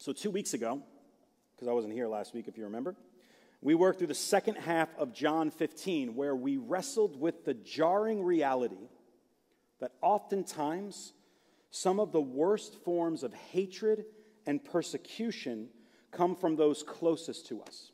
So 2 weeks ago, because I wasn't here last week if you remember, we worked through the second half of John 15, where we wrestled with the jarring reality that oftentimes some of the worst forms of hatred and persecution come from those closest to us.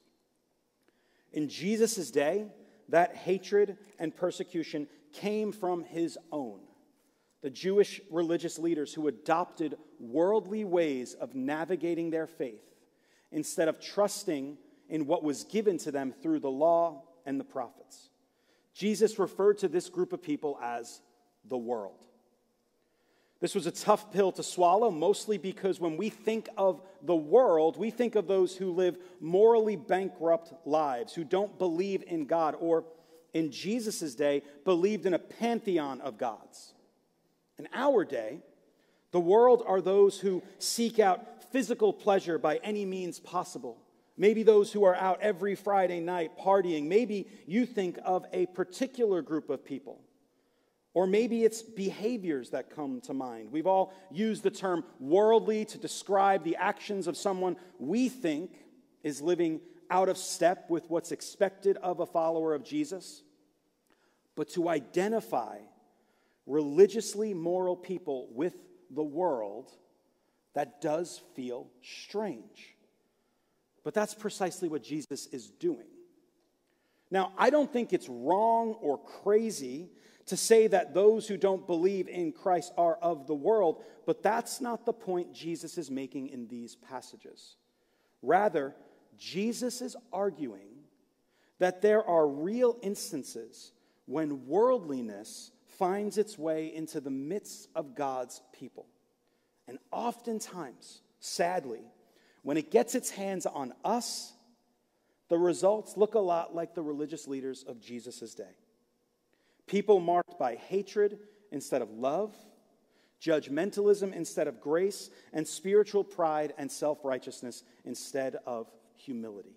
In Jesus' day, that hatred and persecution came from his own, the Jewish religious leaders who adopted worldly ways of navigating their faith instead of trusting in what was given to them through the law and the prophets. Jesus referred to this group of people as the world. This was a tough pill to swallow, mostly because when we think of the world, we think of those who live morally bankrupt lives, who don't believe in God, or in Jesus' day, believed in a pantheon of gods. In our day, the world are those who seek out physical pleasure by any means possible. Maybe those who are out every Friday night partying. Maybe you think of a particular group of people. Or maybe it's behaviors that come to mind. We've all used the term worldly to describe the actions of someone we think is living out of step with what's expected of a follower of Jesus. But to identify religiously moral people with the world, that does feel strange. But that's precisely what Jesus is doing. Now, I don't think it's wrong or crazy to say that those who don't believe in Christ are of the world, but that's not the point Jesus is making in these passages. Rather, Jesus is arguing that there are real instances when worldliness finds its way into the midst of God's people. And oftentimes, sadly, when it gets its hands on us, the results look a lot like the religious leaders of Jesus' day. People marked by hatred instead of love, judgmentalism instead of grace, and spiritual pride and self-righteousness instead of humility.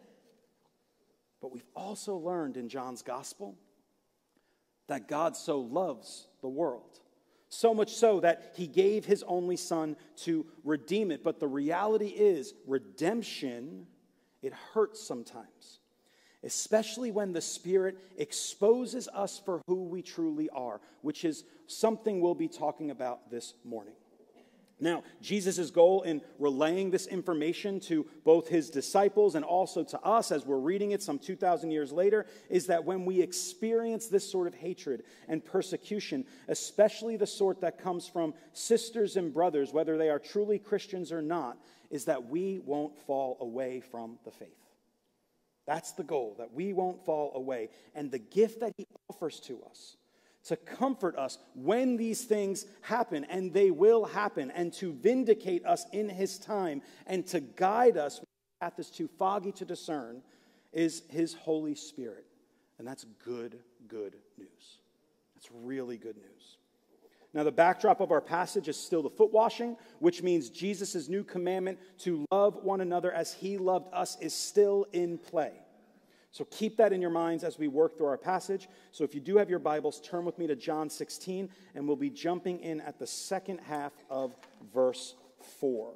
But we've also learned in John's gospel that God so loves the world, so much so that he gave his only son to redeem it. But the reality is, redemption, it hurts sometimes, especially when the Spirit exposes us for who we truly are, which is something we'll be talking about this morning. Now, Jesus' goal in relaying this information to both his disciples and also to us as we're reading it some 2,000 years later is that when we experience this sort of hatred and persecution, especially the sort that comes from sisters and brothers, whether they are truly Christians or not, is that we won't fall away from the faith. That's the goal, that we won't fall away. And the gift that he offers to us to comfort us when these things happen, and they will happen, and to vindicate us in his time, and to guide us when the path is too foggy to discern, is his Holy Spirit. And that's good news. That's really good news. Now, the backdrop of our passage is still the foot washing, which means Jesus' new commandment to love one another as he loved us is still in play. So keep that in your minds as we work through our passage. So if you do have your Bibles, turn with me to John 16, and we'll be jumping in at the second half of verse 4.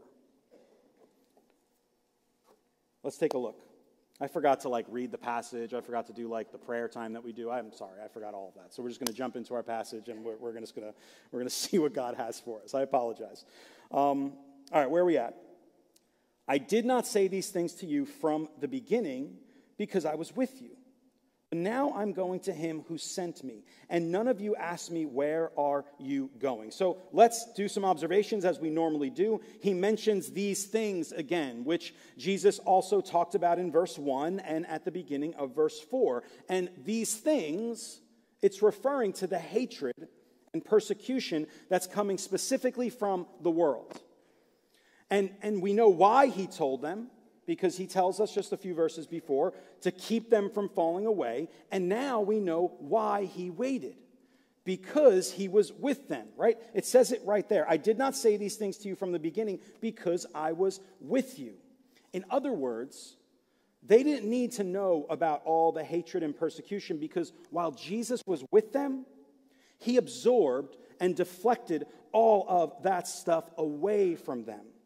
Let's take a look. I forgot to read the passage. I forgot to do the prayer time that we do. I'm sorry, I forgot all of that. So we're just going to jump into our passage, and we're going to see what God has for us. I apologize. All right, where are we at? I did not say these things to you from the beginning, because I was with you. But now I'm going to him who sent me, and none of you asked me, where are you going? So let's do some observations as we normally do. He mentions these things again, which Jesus also talked about in verse 1 and at the beginning of verse 4. And these things, it's referring to the hatred and persecution that's coming specifically from the world. And we know why he told them, because he tells us just a few verses before to keep them from falling away. And now we know why he waited, because he was with them, right? It says it right there. I did not say these things to you from the beginning because I was with you. In other words, they didn't need to know about all the hatred and persecution, because while Jesus was with them, he absorbed and deflected all of that stuff away from them.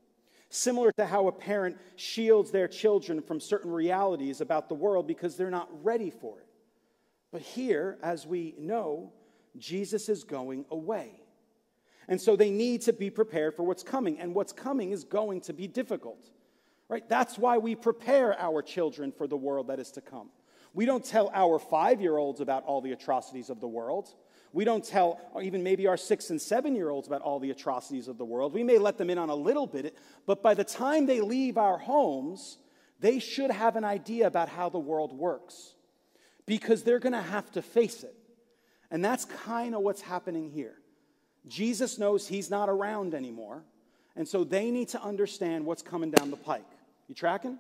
Similar to how a parent shields their children from certain realities about the world because they're not ready for it. But here, as we know, Jesus is going away. And so they need to be prepared for what's coming. And what's coming is going to be difficult. Right? That's why we prepare our children for the world that is to come. We don't tell our 5-year-olds about all the atrocities of the world. We don't tell even maybe our 6 and 7-year-olds about all the atrocities of the world. We may let them in on a little bit, but by the time they leave our homes, they should have an idea about how the world works because they're going to have to face it. And that's kind of what's happening here. Jesus knows he's not around anymore, and so they need to understand what's coming down the pike. You tracking?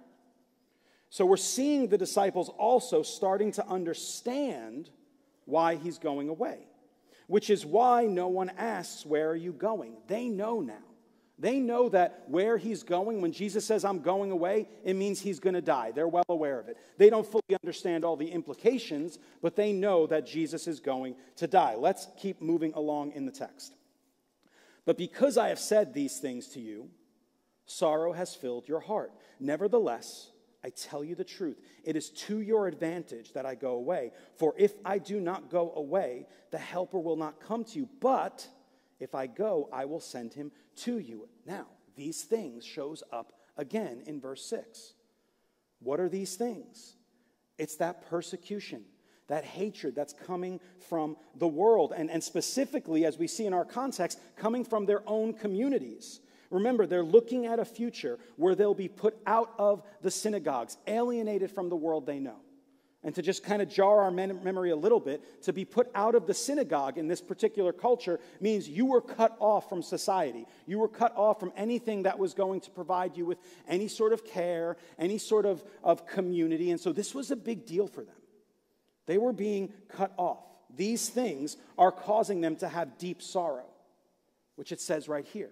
So we're seeing the disciples also starting to understand why he's going away, which is why no one asks, "Where are you going?" They know now. They know that where he's going, when Jesus says, "I'm going away," it means he's going to die. They're well aware of it. They don't fully understand all the implications, but they know that Jesus is going to die. Let's keep moving along in the text. "But because I have said these things to you, sorrow has filled your heart. Nevertheless, I tell you the truth. It is to your advantage that I go away. For if I do not go away, the Helper will not come to you. But if I go, I will send him to you." Now, these things shows up again in verse 6. What are these things? It's that persecution, that hatred that's coming from the world. And specifically, as we see in our context, coming from their own communities. Remember, they're looking at a future where they'll be put out of the synagogues, alienated from the world they know. And to just kind of jar our memory a little bit, to be put out of the synagogue in this particular culture means you were cut off from society. You were cut off from anything that was going to provide you with any sort of care, any sort of community. And so this was a big deal for them. They were being cut off. These things are causing them to have deep sorrow, which it says right here.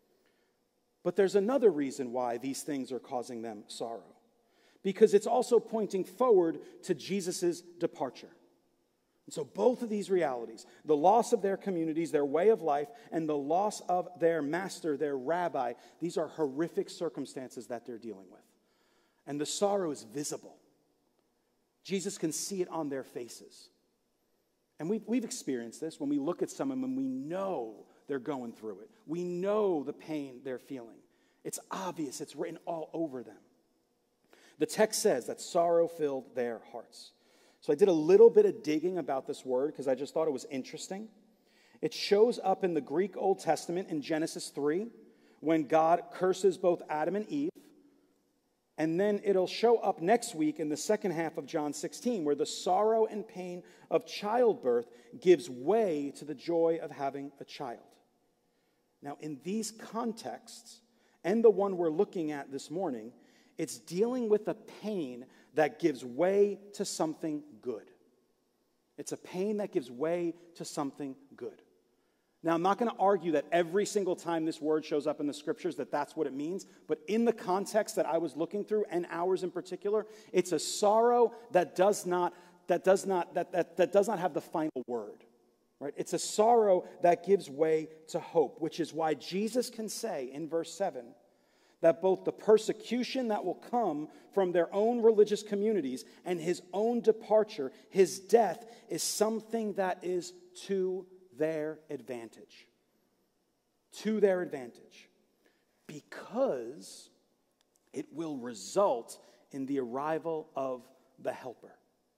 But there's another reason why these things are causing them sorrow. Because it's also pointing forward to Jesus' departure. And so both of these realities, the loss of their communities, their way of life, and the loss of their master, their rabbi, these are horrific circumstances that they're dealing with. And the sorrow is visible. Jesus can see it on their faces. And we've experienced this when we look at someone and we know they're going through it. We know the pain they're feeling. It's obvious. It's written all over them. The text says that sorrow filled their hearts. So I did a little bit of digging about this word because I just thought it was interesting. It shows up in the Greek Old Testament in Genesis 3 when God curses both Adam and Eve. And then it'll show up next week in the second half of John 16 where the sorrow and pain of childbirth gives way to the joy of having a child. Now, in these contexts, and the one we're looking at this morning, it's dealing with a pain that gives way to something good. It's a pain that gives way to something good. Now, I'm not going to argue that every single time this word shows up in the scriptures that that's what it means, but in the context that I was looking through, and ours in particular, it's a sorrow that does not have the final word. Right? It's a sorrow that gives way to hope, which is why Jesus can say in verse 7 that both the persecution that will come from their own religious communities and his own departure, his death, is something that is to their advantage. To their advantage. Because it will result in the arrival of the Helper.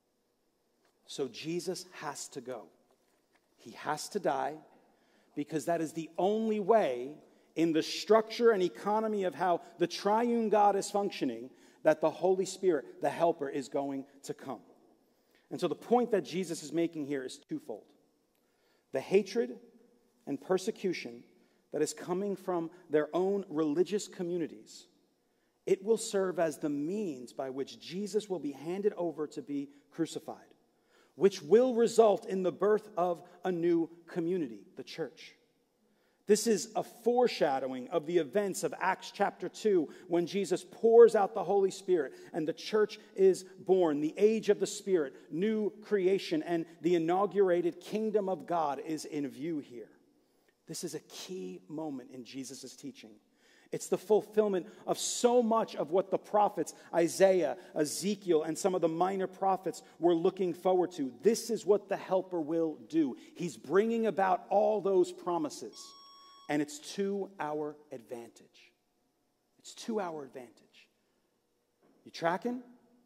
So Jesus has to go. He has to die because that is the only way in the structure and economy of how the triune God is functioning that the Holy Spirit, the Helper, is going to come. And so the point that Jesus is making here is twofold. The hatred and persecution that is coming from their own religious communities, it will serve as the means by which Jesus will be handed over to be crucified, which will result in the birth of a new community, the church. This is a foreshadowing of the events of Acts chapter 2 when Jesus pours out the Holy Spirit and the church is born. The age of the Spirit, new creation, and the inaugurated kingdom of God is in view here. This is a key moment in Jesus' teaching. It's the fulfillment of so much of what the prophets, Isaiah, Ezekiel, and some of the minor prophets were looking forward to. This is what the Helper will do. He's bringing about all those promises, and it's to our advantage. It's to our advantage. You tracking?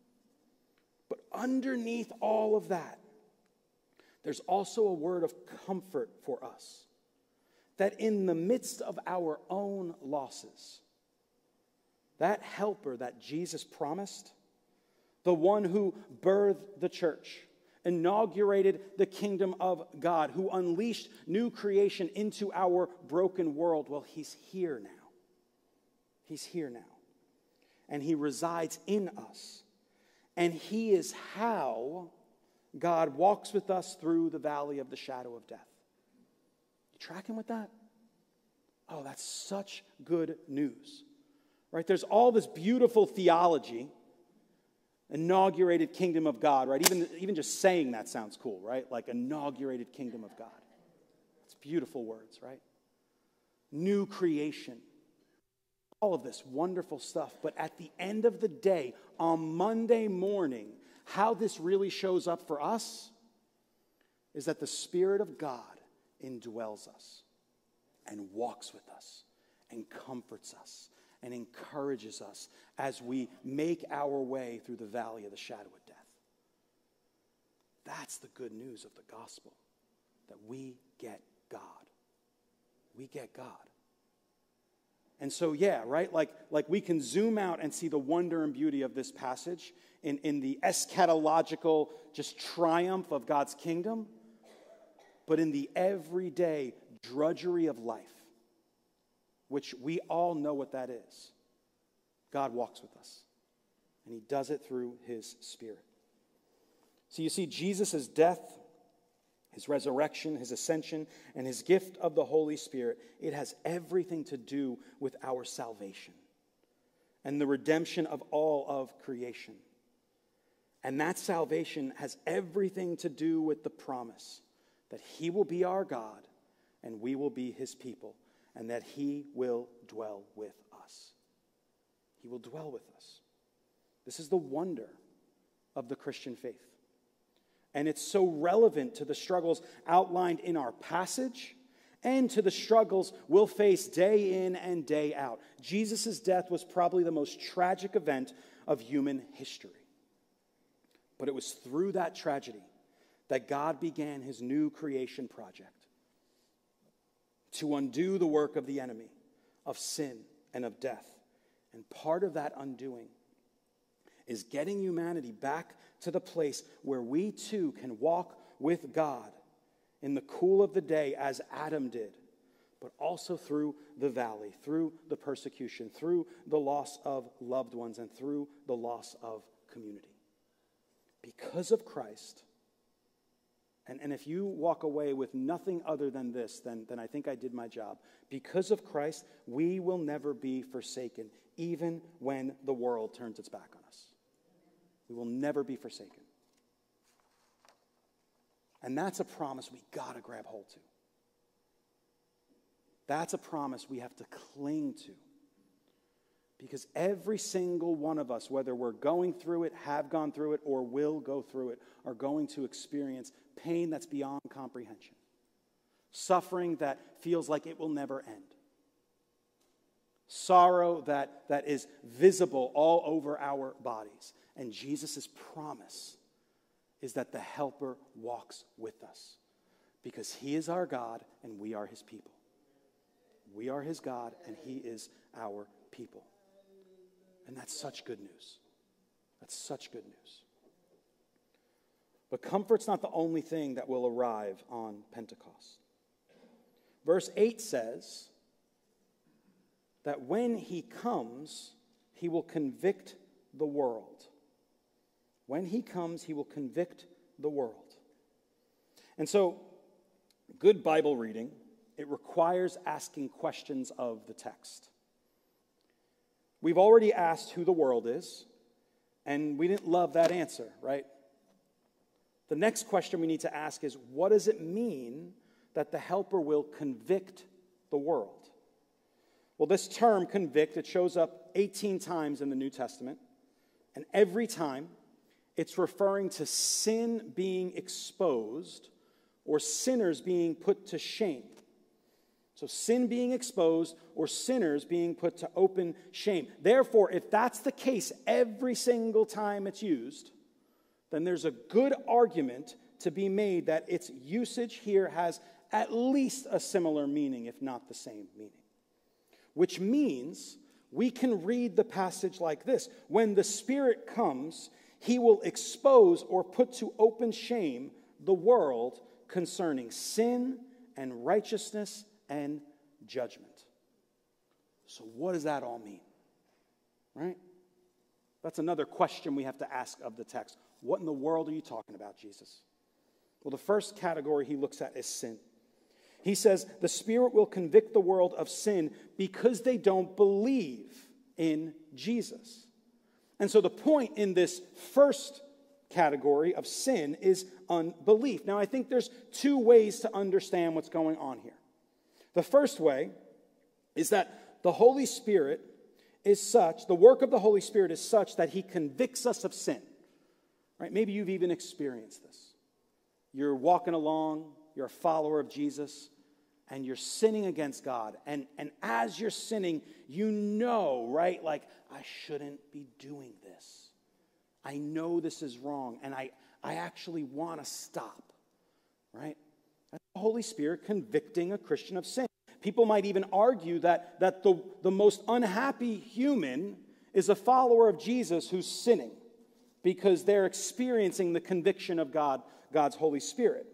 But underneath all of that, there's also a word of comfort for us. That in the midst of our own losses, that helper that Jesus promised, the one who birthed the church, inaugurated the kingdom of God, who unleashed new creation into our broken world, well, he's here now. He's here now. And he resides in us. And he is how God walks with us through the valley of the shadow of death. Tracking with that? Oh, that's such good news. Right? There's all this beautiful theology, inaugurated kingdom of God, right? Even just saying that sounds cool, right? Like inaugurated kingdom of God. It's beautiful words, right? New creation. All of this wonderful stuff. But at the end of the day, on Monday morning, how this really shows up for us is that the Spirit of God indwells us and walks with us and comforts us and encourages us as we make our way through the valley of the shadow of death. That's the good news of the gospel, that we get God. We get God. And so, yeah, right, like we can zoom out and see the wonder and beauty of this passage in the eschatological just triumph of God's kingdom. But in the everyday drudgery of life, which we all know what that is, God walks with us. And he does it through his Spirit. So you see, Jesus' death, his resurrection, his ascension, and his gift of the Holy Spirit, it has everything to do with our salvation and the redemption of all of creation. And that salvation has everything to do with the promise that he will be our God and we will be his people, and that he will dwell with us. He will dwell with us. This is the wonder of the Christian faith. And it's so relevant to the struggles outlined in our passage and to the struggles we'll face day in and day out. Jesus' death was probably the most tragic event of human history. But it was through that tragedy that God began his new creation project to undo the work of the enemy, of sin and of death. And part of that undoing is getting humanity back to the place where we too can walk with God in the cool of the day as Adam did, but also through the valley, through the persecution, through the loss of loved ones, and through the loss of community. Because of Christ, and if you walk away with nothing other than this, then I think I did my job. Because of Christ, we will never be forsaken, even when the world turns its back on us. We will never be forsaken. And that's a promise we got to grab hold to. That's a promise we have to cling to. Because every single one of us, whether we're going through it, have gone through it, or will go through it, are going to experience pain that's beyond comprehension. Suffering that feels like it will never end. Sorrow that is visible all over our bodies. And Jesus' promise is that the Helper walks with us. Because he is our God and we are his people. We are his God and he is our people. And that's such good news. That's such good news. But comfort's not the only thing that will arrive on Pentecost. Verse 8 says that when he comes, he will convict the world. When he comes, he will convict the world. And so, good Bible reading, it requires asking questions of the text. We've already asked who the world is, and we didn't love that answer, right? The next question we need to ask is, what does it mean that the Helper will convict the world? Well, this term, convict, it shows up 18 times in the New Testament. And every time, it's referring to sin being exposed or sinners being put to shame. So sin being exposed or sinners being put to open shame. Therefore, if that's the case every single time it's used, then there's a good argument to be made that its usage here has at least a similar meaning, if not the same meaning. Which means we can read the passage like this. When the Spirit comes, he will expose or put to open shame the world concerning sin and righteousness and judgment. So what does that all mean? Right? That's another question we have to ask of the text. What in the world are you talking about, Jesus? Well, the first category he looks at is sin. He says, the Spirit will convict the world of sin because they don't believe in Jesus. And so the point in this first category of sin is unbelief. Now, I think there's two ways to understand what's going on here. The first way is that the Holy Spirit is such, the work of the Holy Spirit is such that he convicts us of sin. Right? Maybe you've even experienced this. You're walking along, you're a follower of Jesus, and you're sinning against God. And as you're sinning, you know, right? Like, I shouldn't be doing this. I know this is wrong, and I actually want to stop. Right? That's the Holy Spirit convicting a Christian of sin. People might even argue that the most unhappy human is a follower of Jesus who's sinning because they're experiencing the conviction of God's Holy Spirit.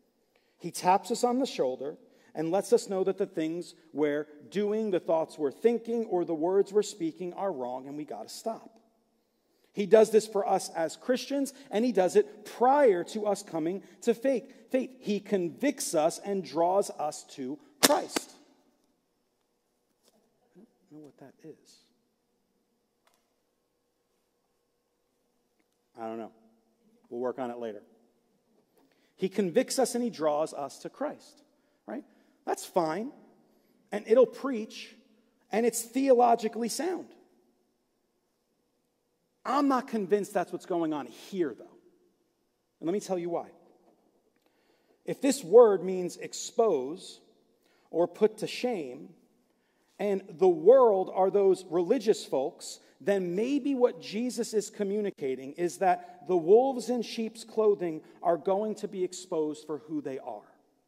He taps us on the shoulder and lets us know that the things we're doing, the thoughts we're thinking, or the words we're speaking are wrong and we got to stop. He does this for us as Christians, and he does it prior to us coming to faith. He convicts us and draws us to Christ. I don't know what that is. I don't know. We'll work on it later. He convicts us and he draws us to Christ, right? That's fine, and it'll preach, and it's theologically sound. I'm not convinced that's what's going on here, though. And let me tell you why. If this word means expose or put to shame, and the world are those religious folks, then maybe what Jesus is communicating is that the wolves in sheep's clothing are going to be exposed for who they are.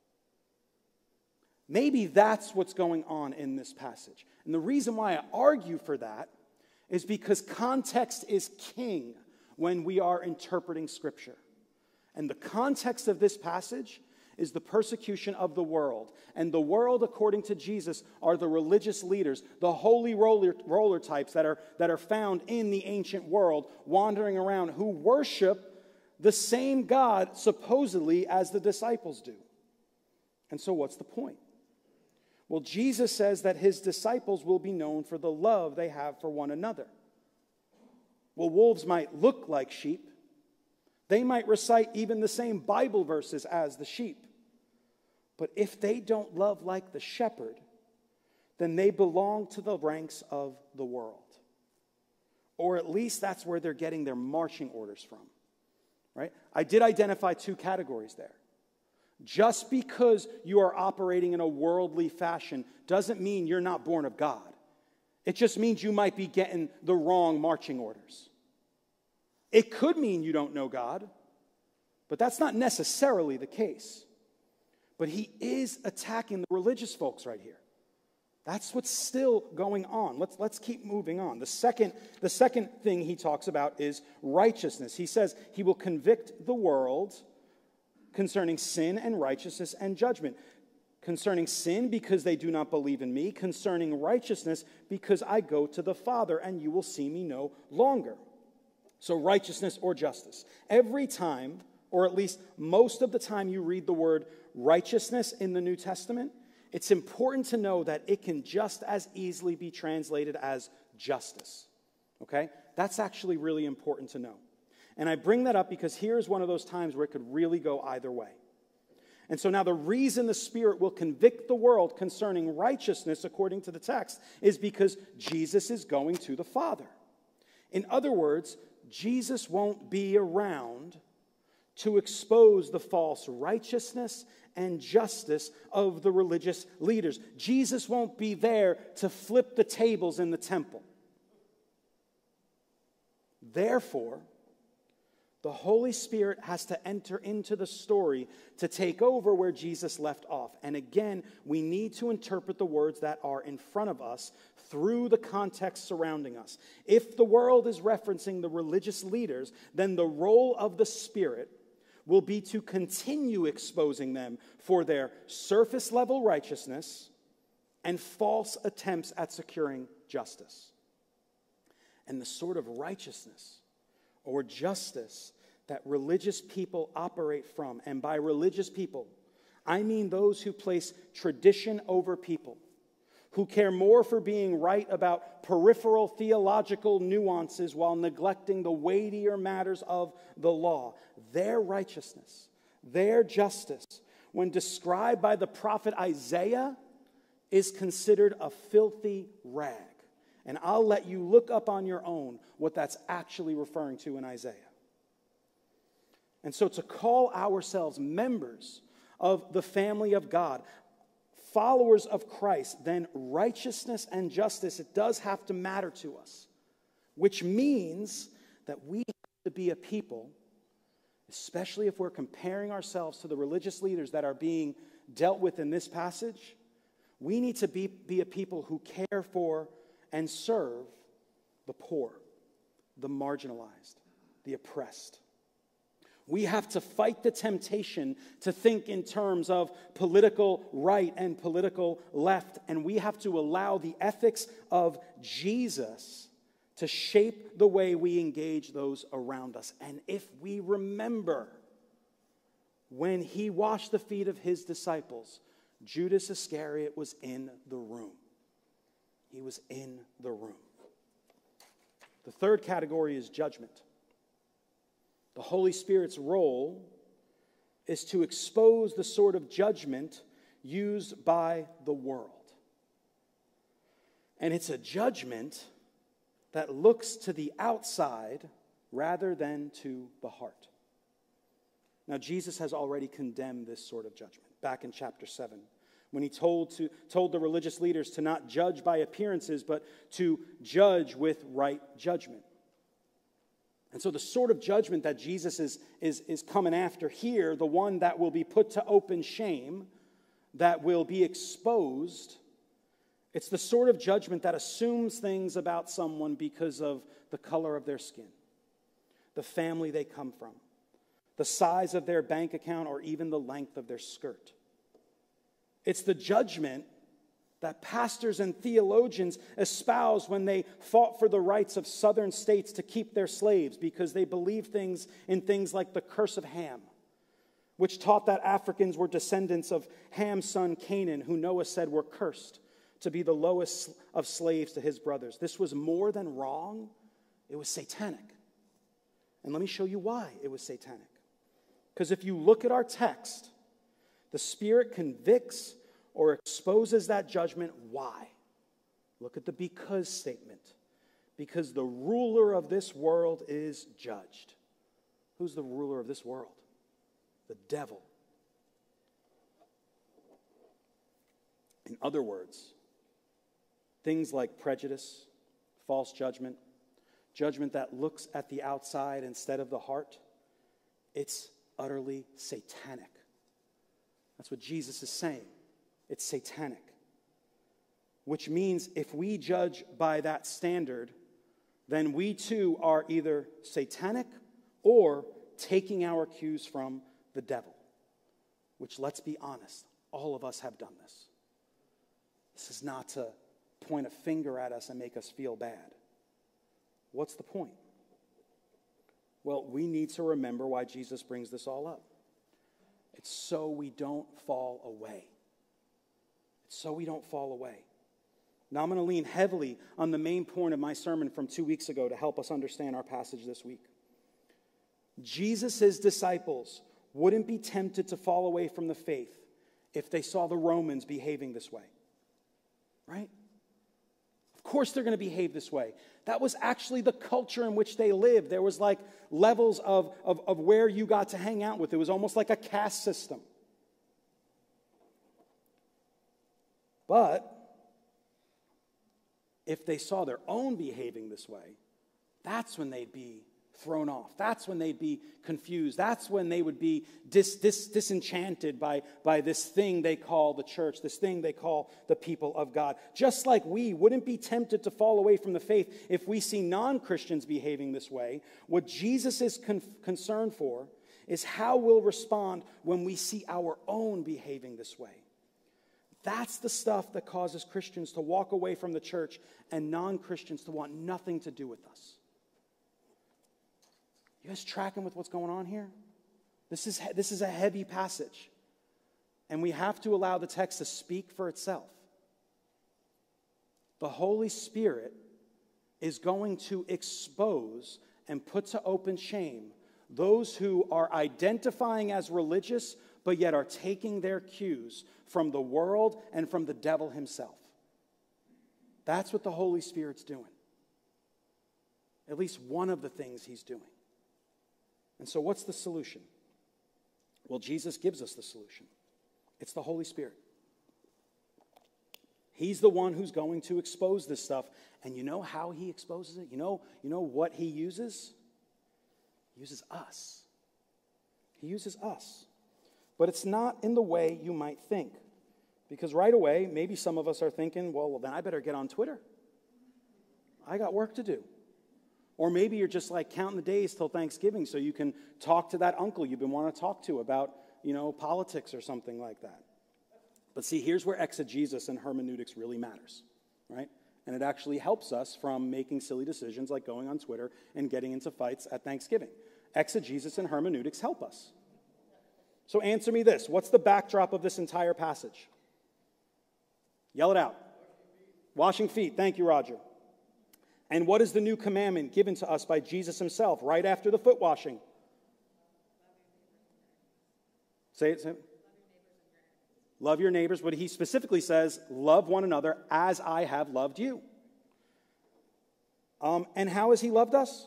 Maybe that's what's going on in this passage. And the reason why I argue for that is because context is king when we are interpreting Scripture. And the context of this passage is the persecution of the world. And the world, according to Jesus, are the religious leaders, the holy roller types that are found in the ancient world, wandering around, who worship the same God, supposedly, as the disciples do. And so what's the point? Well, Jesus says that his disciples will be known for the love they have for one another. Well, wolves might look like sheep. They might recite even the same Bible verses as the sheep. But if they don't love like the shepherd, then they belong to the ranks of the world. Or at least that's where they're getting their marching orders from. Right? I did identify two categories there. Just because you are operating in a worldly fashion doesn't mean you're not born of God. It just means you might be getting the wrong marching orders. It could mean you don't know God, but that's not necessarily the case. But he is attacking the religious folks right here. That's what's still going on. Let's keep moving on. The second thing he talks about is righteousness. He says he will convict the world concerning sin and righteousness and judgment. Concerning sin, because they do not believe in me. Concerning righteousness, because I go to the Father, and you will see me no longer. So righteousness or justice. Every time, or at least most of the time you read the word righteousness in the New Testament, it's important to know that it can just as easily be translated as justice. Okay? That's actually really important to know. And I bring that up because here's one of those times where it could really go either way. And so now the reason the Spirit will convict the world concerning righteousness, according to the text, is because Jesus is going to the Father. In other words, Jesus won't be around to expose the false righteousness and justice of the religious leaders. Jesus won't be there to flip the tables in the temple. Therefore, the Holy Spirit has to enter into the story to take over where Jesus left off. And again, we need to interpret the words that are in front of us through the context surrounding us. If the world is referencing the religious leaders, then the role of the Spirit will be to continue exposing them for their surface level righteousness and false attempts at securing justice. And the sort of righteousness or justice that religious people operate from, and by religious people, I mean those who place tradition over people, who care more for being right about peripheral theological nuances while neglecting the weightier matters of the law. Their righteousness, their justice, when described by the prophet Isaiah, is considered a filthy rag. And I'll let you look up on your own what that's actually referring to in Isaiah. And so to call ourselves members of the family of God, followers of Christ, then righteousness and justice, it does have to matter to us. Which means that we have to be a people, especially if we're comparing ourselves to the religious leaders that are being dealt with in this passage, we need to be a people who care for and serve the poor, the marginalized, the oppressed. We have to fight the temptation to think in terms of political right and political left, and we have to allow the ethics of Jesus to shape the way we engage those around us. And if we remember when he washed the feet of his disciples, Judas Iscariot was in the room. He was in the room. The third category is judgment. The Holy Spirit's role is to expose the sort of judgment used by the world. And it's a judgment that looks to the outside rather than to the heart. Now, Jesus has already condemned this sort of judgment back in chapter 7. When he told the religious leaders to not judge by appearances, but to judge with right judgment. And so the sort of judgment that Jesus is coming after here, the one that will be put to open shame, that will be exposed, it's the sort of judgment that assumes things about someone because of the color of their skin, the family they come from, the size of their bank account, or even the length of their skirt. It's the judgment that pastors and theologians espouse when they fought for the rights of southern states to keep their slaves because they believed things like the curse of Ham, which taught that Africans were descendants of Ham's son Canaan, who Noah said were cursed to be the lowest of slaves to his brothers. This was more than wrong. It was satanic. And let me show you why it was satanic. Because if you look at our text, the Spirit convicts or exposes that judgment. Why? Look at the because statement. Because the ruler of this world is judged. Who's the ruler of this world? The devil. In other words, things like prejudice, false judgment, judgment that looks at the outside instead of the heart, it's utterly satanic. That's what Jesus is saying. It's satanic. Which means if we judge by that standard, then we too are either satanic or taking our cues from the devil. Which, let's be honest, all of us have done this. This is not to point a finger at us and make us feel bad. What's the point? Well, we need to remember why Jesus brings this all up. It's so we don't fall away. It's so we don't fall away. Now I'm going to lean heavily on the main point of my sermon from 2 weeks ago to help us understand our passage this week. Jesus' disciples wouldn't be tempted to fall away from the faith if they saw the Romans behaving this way. Right? Of course they're going to behave this way. That was actually the culture in which they lived. There was like levels of where you got to hang out with. It was almost like a caste system. But if they saw their own behaving this way, that's when they'd be thrown off. That's when they'd be confused. That's when they would be disenchanted by this thing they call the church, this thing they call the people of God. Just like we wouldn't be tempted to fall away from the faith if we see non-Christians behaving this way, what Jesus is concerned for is how we'll respond when we see our own behaving this way. That's the stuff that causes Christians to walk away from the church and non-Christians to want nothing to do with us. You guys tracking with what's going on here? This is a heavy passage. And we have to allow the text to speak for itself. The Holy Spirit is going to expose and put to open shame those who are identifying as religious, but yet are taking their cues from the world and from the devil himself. That's what the Holy Spirit's doing. At least one of the things he's doing. And so what's the solution? Well, Jesus gives us the solution. It's the Holy Spirit. He's the one who's going to expose this stuff. And you know how he exposes it? You know what he uses? He uses us. He uses us. But it's not in the way you might think. Because right away, maybe some of us are thinking, well, then I better get on Twitter. I got work to do. Or maybe you're just like counting the days till Thanksgiving so you can talk to that uncle you've been wanting to talk to about, politics or something like that. But see, here's where exegesis and hermeneutics really matters, right? And it actually helps us from making silly decisions like going on Twitter and getting into fights at Thanksgiving. Exegesis and hermeneutics help us. So answer me this. What's the backdrop of this entire passage? Yell it out. Washing feet. Thank you, Roger. And what is the new commandment given to us by Jesus himself right after the foot washing? Say it. Love your neighbors. But he specifically says, love one another as I have loved you. And how has he loved us?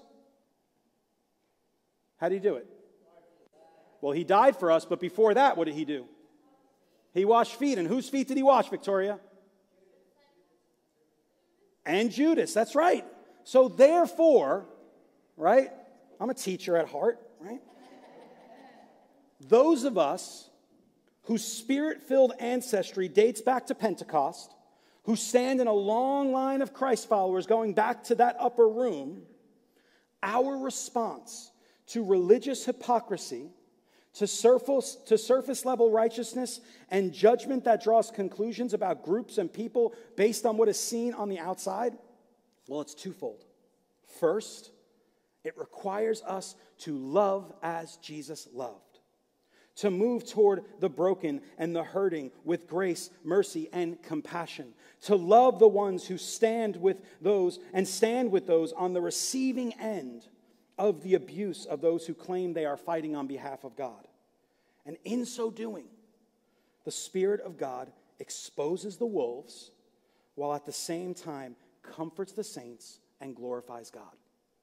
How did he do it? Well, he died for us, but before that, what did he do? He washed feet. And whose feet did he wash, Victoria? And Judas, that's right. So therefore, right, I'm a teacher at heart, right? Those of us whose spirit-filled ancestry dates back to Pentecost, who stand in a long line of Christ followers going back to that upper room, our response to religious hypocrisy, to surface level righteousness and judgment that draws conclusions about groups and people based on what is seen on the outside, well, it's twofold. First, it requires us to love as Jesus loved, to move toward the broken and the hurting with grace, mercy, and compassion, to love the ones who stand with those on the receiving end of the abuse of those who claim they are fighting on behalf of God. And in so doing, the Spirit of God exposes the wolves while at the same time comforts the saints and glorifies God.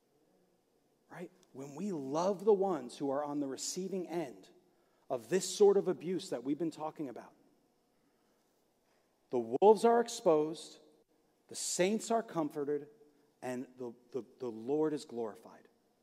Right? When we love the ones who are on the receiving end of this sort of abuse that we've been talking about, the wolves are exposed, the saints are comforted, and the Lord is glorified.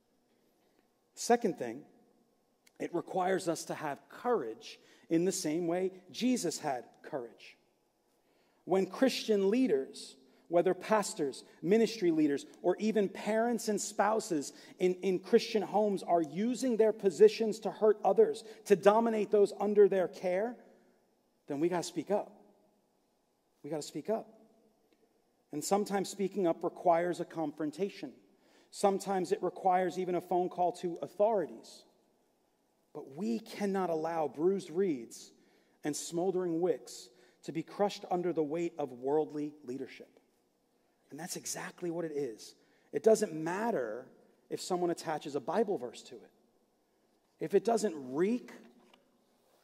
Second thing, it requires us to have courage in the same way Jesus had courage. When Christian leaders, whether pastors, ministry leaders, or even parents and spouses in Christian homes are using their positions to hurt others, to dominate those under their care, then we got to speak up. We got to speak up. And sometimes speaking up requires a confrontation. Sometimes it requires even a phone call to authorities. But we cannot allow bruised reeds and smoldering wicks to be crushed under the weight of worldly leadership. And that's exactly what it is. It doesn't matter if someone attaches a Bible verse to it. If it doesn't reek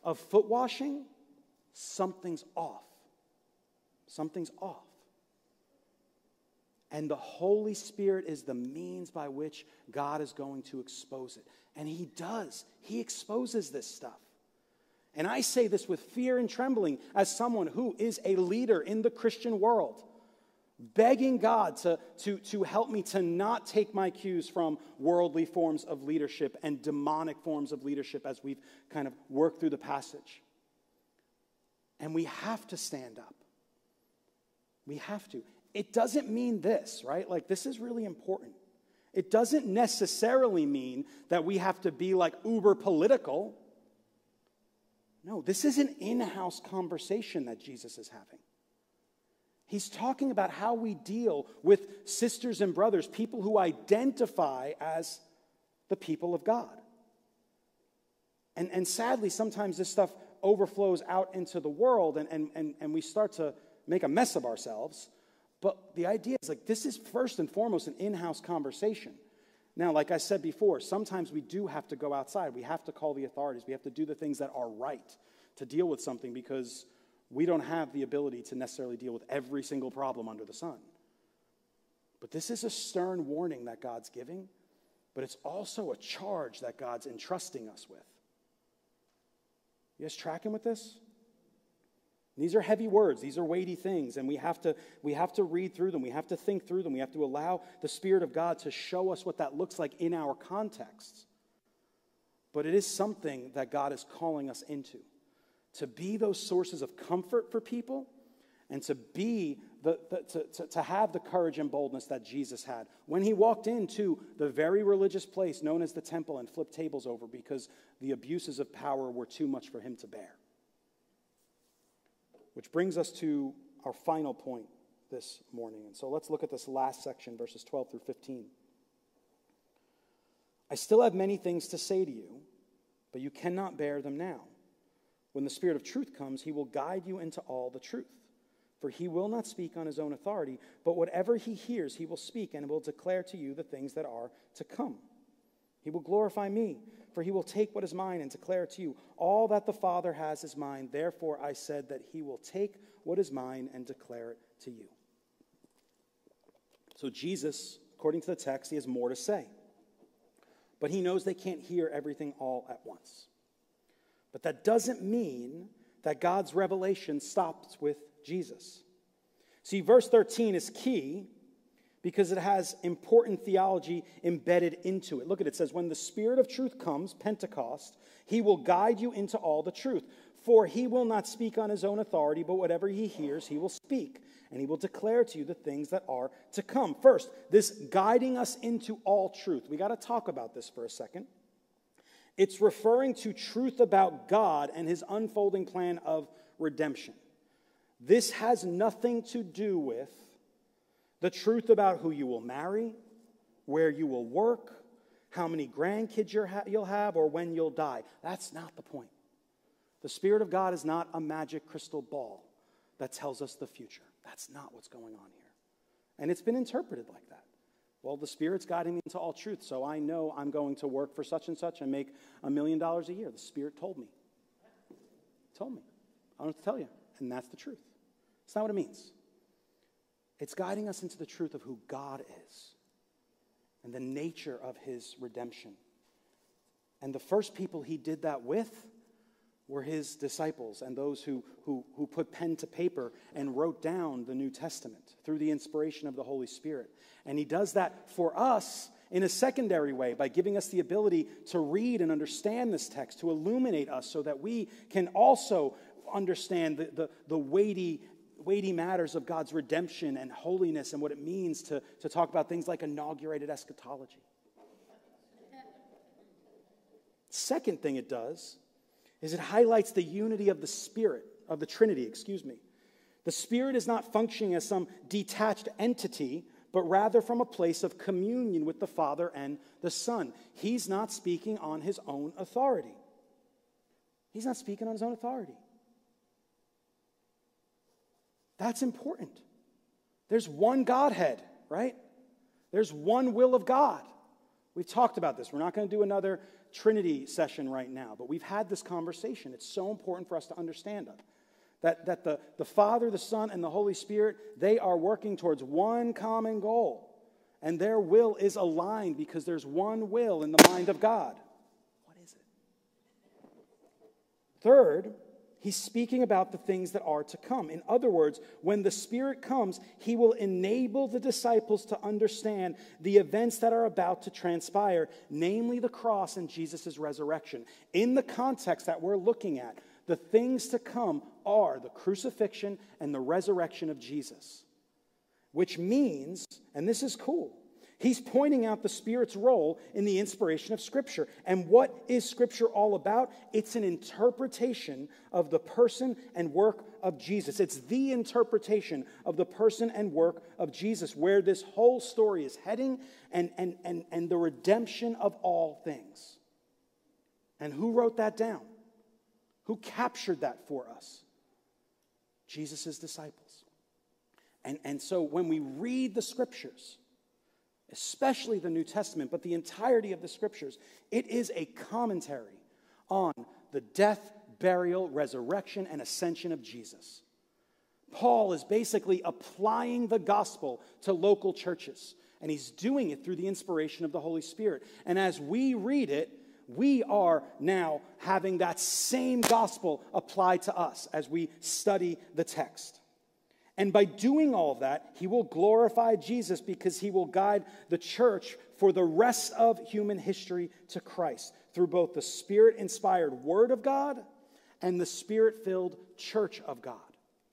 of foot washing, something's off. Something's off. And the Holy Spirit is the means by which God is going to expose it. And he does. He exposes this stuff. And I say this with fear and trembling as someone who is a leader in the Christian world, begging God to help me to not take my cues from worldly forms of leadership and demonic forms of leadership as we've kind of worked through the passage. And we have to stand up. We have to. It doesn't mean this, right? Like, this is really important. It doesn't necessarily mean that we have to be like uber political. No, this is an in-house conversation that Jesus is having. He's talking about how we deal with sisters and brothers, people who identify as the people of God. And sadly, sometimes this stuff overflows out into the world and we start to make a mess of ourselves. But the idea is, like, this is first and foremost an in-house conversation. Now, like I said before, sometimes we do have to go outside. We have to call the authorities. We have to do the things that are right to deal with something because we don't have the ability to necessarily deal with every single problem under the sun. But this is a stern warning that God's giving, but it's also a charge that God's entrusting us with. You guys tracking with this? These are heavy words. These are weighty things, and we have to read through them. We have to think through them. We have to allow the Spirit of God to show us what that looks like in our contexts. But it is something that God is calling us into, to be those sources of comfort for people, and to be to have the courage and boldness that Jesus had when he walked into the very religious place known as the temple and flipped tables over because the abuses of power were too much for him to bear. Which brings us to our final point this morning. And so let's look at this last section, verses 12 through 15. I still have many things to say to you, but you cannot bear them now. When the Spirit of truth comes, he will guide you into all the truth. For he will not speak on his own authority, but whatever he hears, he will speak and will declare to you the things that are to come. He will glorify me, for he will take what is mine and declare it to you. All that the Father has is mine. Therefore I said that he will take what is mine and declare it to you. So Jesus, according to the text, he has more to say. But he knows they can't hear everything all at once. But that doesn't mean that God's revelation stops with Jesus. See, verse 13 is key because it has important theology embedded into it. Look at it. It says, when the Spirit of truth comes, Pentecost, he will guide you into all the truth. For he will not speak on his own authority, but whatever he hears, he will speak. And he will declare to you the things that are to come. First, this guiding us into all truth. We got to talk about this for a second. It's referring to truth about God and his unfolding plan of redemption. This has nothing to do with the truth about who you will marry, where you will work, how many grandkids you'll have, or when you'll die. That's not the point. The Spirit of God is not a magic crystal ball that tells us the future. That's not what's going on here. And it's been interpreted like that. Well, the Spirit's guiding me into all truth, so I know I'm going to work for such and such and make $1 million a year. The Spirit told me. Told me. I don't have to tell you. And that's the truth. It's not what it means. It's guiding us into the truth of who God is and the nature of his redemption. And the first people he did that with were his disciples and those who put pen to paper and wrote down the New Testament through the inspiration of the Holy Spirit. And he does that for us in a secondary way by giving us the ability to read and understand this text, to illuminate us so that we can also understand the weighty matters of God's redemption and holiness and what it means to talk about things like inaugurated eschatology. Second thing it does is it highlights the unity of the Spirit, of the Trinity, The Spirit is not functioning as some detached entity, but rather from a place of communion with the Father and the Son. He's not speaking on his own authority. He's not speaking on his own authority. That's important. There's one Godhead, right? There's one will of God. We've talked about this. We're not going to do another Trinity session right now, but we've had this conversation. It's so important for us to understand that the Father, the Son, and the Holy Spirit, they are working towards one common goal. And their will is aligned because there's one will in the mind of God. What is it? Third, he's speaking about the things that are to come. In other words, when the Spirit comes, he will enable the disciples to understand the events that are about to transpire, namely the cross and Jesus' resurrection. In the context that we're looking at, the things to come are the crucifixion and the resurrection of Jesus. Which means, and this is cool, he's pointing out the Spirit's role in the inspiration of Scripture. And what is Scripture all about? It's an interpretation of the person and work of Jesus. It's the interpretation of the person and work of Jesus, where this whole story is heading, and the redemption of all things. And who wrote that down? Who captured that for us? Jesus' disciples. And so when we read the Scriptures, especially the New Testament, but the entirety of the Scriptures, it is a commentary on the death, burial, resurrection, and ascension of Jesus. Paul is basically applying the gospel to local churches, and he's doing it through the inspiration of the Holy Spirit. And as we read it, we are now having that same gospel applied to us as we study the text. And by doing all of that, he will glorify Jesus because he will guide the church for the rest of human history to Christ through both the Spirit-inspired Word of God and the Spirit-filled church of God.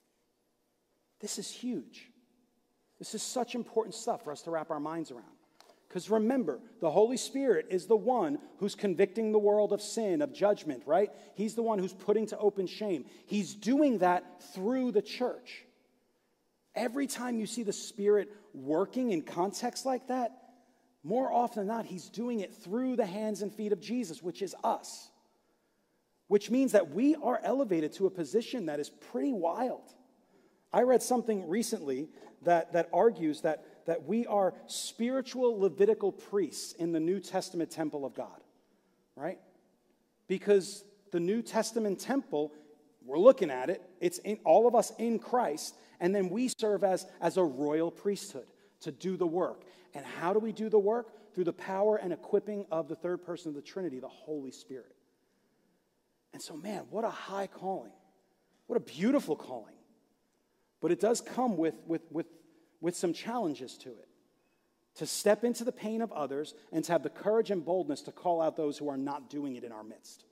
This is huge. This is such important stuff for us to wrap our minds around. Because remember, the Holy Spirit is the one who's convicting the world of sin, of judgment, right? He's the one who's putting to open shame. He's doing that through the church. Every time you see the Spirit working in context like that, more often than not, he's doing it through the hands and feet of Jesus, which is us. Which means that we are elevated to a position that is pretty wild. I read something recently that argues that we are spiritual Levitical priests in the New Testament temple of God, right? Because the New Testament temple, we're looking at it, it's in all of us in Christ, and then we serve as a royal priesthood to do the work. And how do we do the work? Through the power and equipping of the third person of the Trinity, the Holy Spirit. And so, man, what a high calling. What a beautiful calling. But it does come with some challenges to it. To step into the pain of others and to have the courage and boldness to call out those who are not doing it in our midst.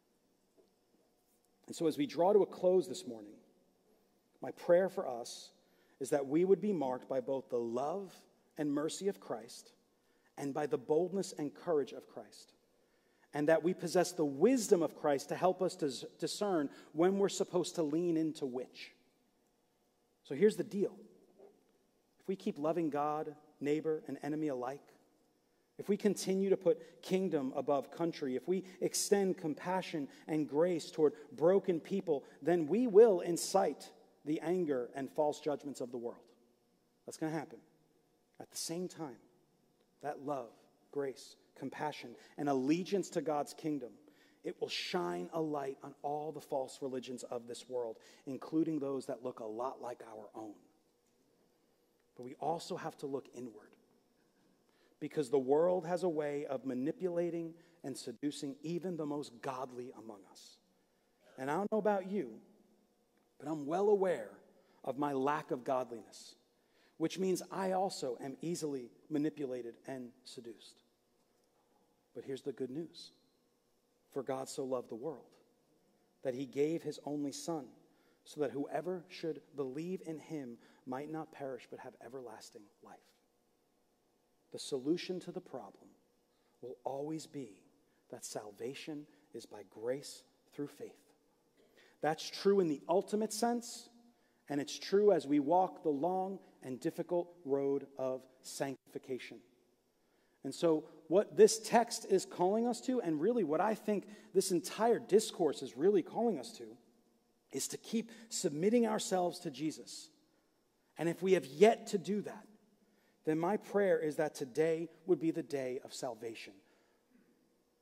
And so as we draw to a close this morning, my prayer for us is that we would be marked by both the love and mercy of Christ and by the boldness and courage of Christ. And that we possess the wisdom of Christ to help us to discern when we're supposed to lean into which. So here's the deal. If we keep loving God, neighbor, and enemy alike, if we continue to put kingdom above country, if we extend compassion and grace toward broken people, then we will incite the anger and false judgments of the world. That's going to happen. At the same time, that love, grace, compassion, and allegiance to God's kingdom, it will shine a light on all the false religions of this world, including those that look a lot like our own. But we also have to look inward, because the world has a way of manipulating and seducing even the most godly among us. And I don't know about you, but I'm well aware of my lack of godliness, which means I also am easily manipulated and seduced. But here's the good news. For God so loved the world that he gave his only Son, so that whoever should believe in him might not perish but have everlasting life. The solution to the problem will always be that salvation is by grace through faith. That's true in the ultimate sense, and it's true as we walk the long and difficult road of sanctification. And so what this text is calling us to, and really what I think this entire discourse is really calling us to, is to keep submitting ourselves to Jesus. And if we have yet to do that, then my prayer is that today would be the day of salvation.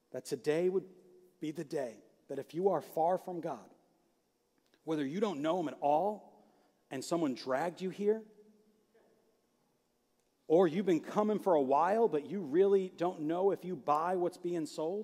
that today would be the day that if you are far from God, whether you don't know him at all and someone dragged you here, or you've been coming for a while but you really don't know if you buy what's being sold,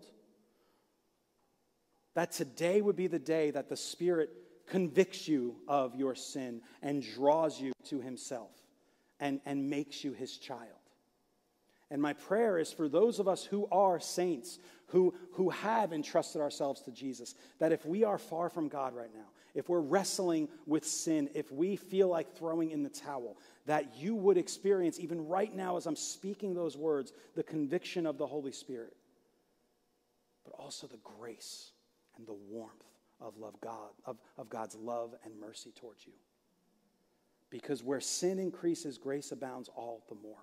that today would be the day that the Spirit convicts you of your sin and draws you to himself and makes you his child. And my prayer is for those of us who are saints, who have entrusted ourselves to Jesus, that if we are far from God right now, if we're wrestling with sin, if we feel like throwing in the towel, that you would experience, even right now as I'm speaking those words, the conviction of the Holy Spirit, but also the grace and the warmth of God's love and mercy towards you. Because where sin increases, grace abounds all the more.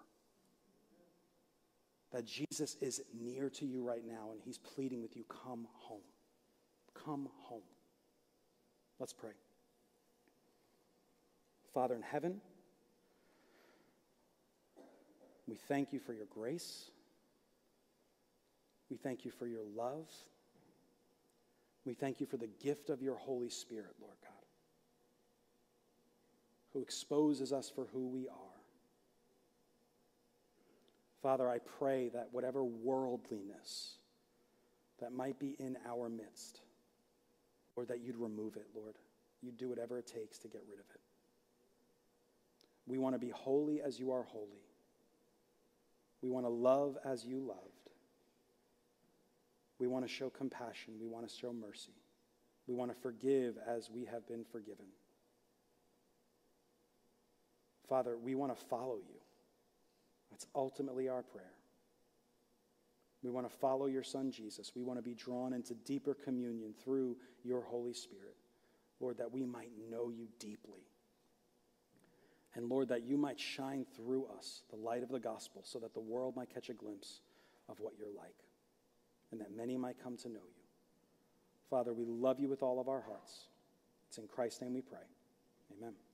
That Jesus is near to you right now and he's pleading with you, come home. Come home. Let's pray. Father in heaven, we thank you for your grace. We thank you for your love. We thank you for the gift of your Holy Spirit, Lord God, who exposes us for who we are. Father, I pray that whatever worldliness that might be in our midst, Lord, that you'd remove it, Lord. You'd do whatever it takes to get rid of it. We want to be holy as you are holy. We want to love as you loved. We want to show compassion. We want to show mercy. We want to forgive as we have been forgiven. Father, we want to follow you. That's ultimately our prayer. We want to follow your Son, Jesus. We want to be drawn into deeper communion through your Holy Spirit. Lord, that we might know you deeply. And Lord, that you might shine through us the light of the gospel so that the world might catch a glimpse of what you're like and that many might come to know you. Father, we love you with all of our hearts. It's in Christ's name we pray. Amen.